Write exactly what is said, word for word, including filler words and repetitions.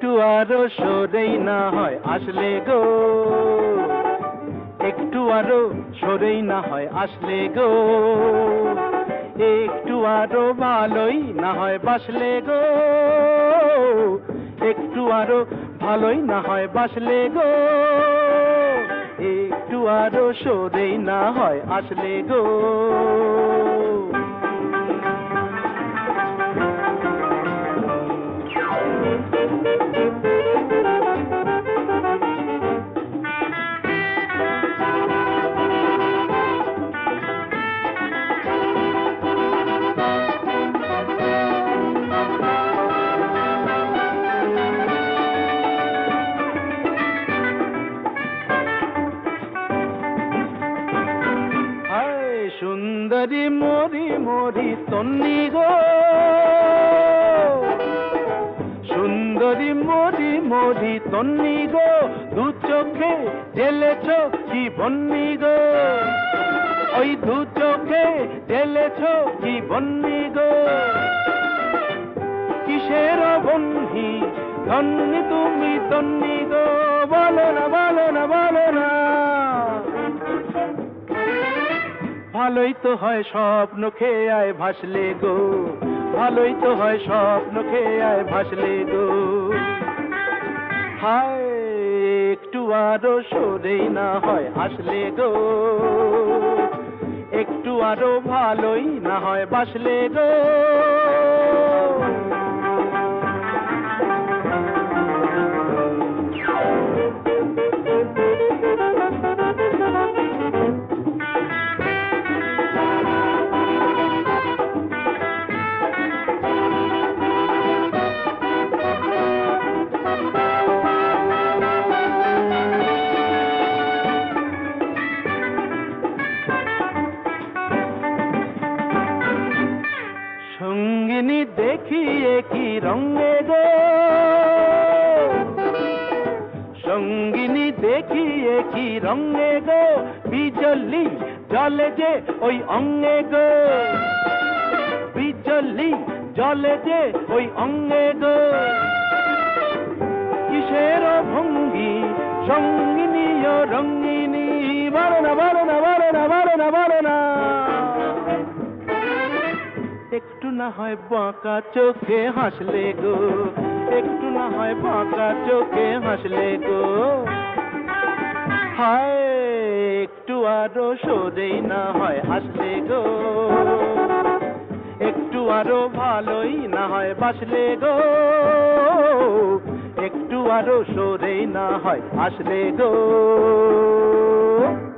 একটু আরো সরেই না হয় আসলে গো, একটু আরো সরেই না হয় আসলে গো, একটু আরো ভালোই না হয় বাসলে গো, একটু আরো ভালোই না হয় বাসলে গো, একটু আরো সরেই না হয় আসলে গো। সুন্দরী মরি মরি তন্নি গো, সুন্দরী মরি মরি তন্নি গো, দু চোখে ঢেলেছ কি বন্নি গো, ওই দু চোখে ঢেলেছ কি বন্নি গো, কিসের বন্ধি ধন্যি তুমি তন্নি গো, বলো না বলো না বলো না। ভালোই তো হয় স্বপ্ন খেয়ে আয় ভাসলে গো, ভালোই তো হয় স্বপ্ন খেয়ে আয় ভাসলে গো, হায় একটু আরো সরেই না হয় আসলে গো, একটু আরো ভালোই না হয় বাসলে গো। সঙ্গিনী দেখিয়ে কি রঙে গো, সঙ্গিনী দেখিয়ে কি রঙে গো, বিজলি জলে যে ওই অঙ্গে গো, বিজলি জলে যে ওই অঙ্গে গো, কিসের ভঙ্গি সঙ্গিনী ও রঙ্গিনী, বলো না বলো না বলো না বলো না বলো না। একটু না হয় বাঁকা চোখে হাসলে গো, একটু না হয় বাঁকা চোখে হাসলে গো, হায় একটু আরো সরেই না হয় আসলে গো, একটু আরো ভালোই না হয় বাসলে গো, একটু আরো সরেই না হয় আসলে গো।